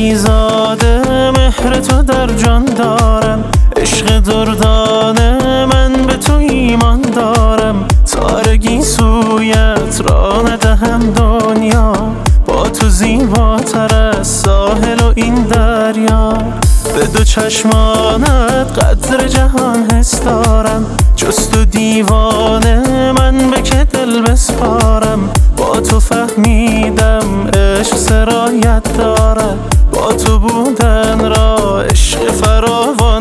زاده مهر تو در جان دارم، عشق دردانه من به تو ایمان دارم. تارگی سویت را ندهم دنیا، با تو زیباتر از ساحل و این دریا. به دو چشمانت قدر جهان حس دارم، جز تو دیوانه من به که دل بسپارم. با تو فهمیدم عشق سرایت دارد، با تو بودن را عشق فراوان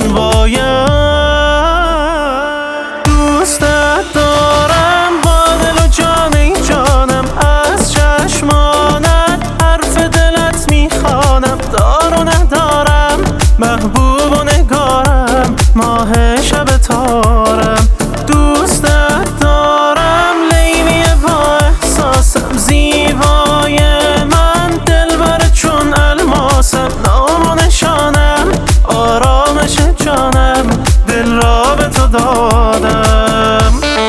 باید. دوستت دارم با دل و جان ای جانم، از چشمانت حرف دلت میخوانم. دار و ندارم محبوب و نگارم، ماه شب تارم. دوستت دارم لیلی با احساسم، زیبای من دلبر چون الماسم. نام و نشانم آرامش جانم، دل را به تو دادم.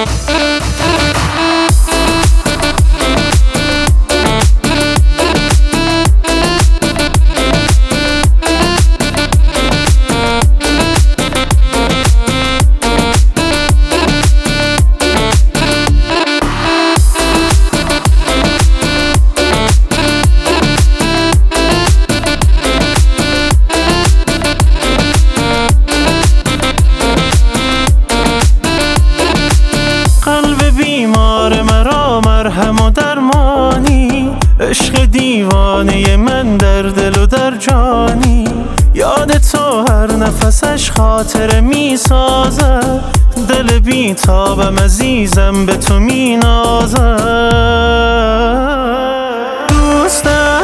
بیمار مرا مرهم و درمانی، عشق دیوانه من در دل و در جانی. یاد تو هر نفسش خاطره می سازه، دل بی تابم عزیزم به تو می نازه. دوستم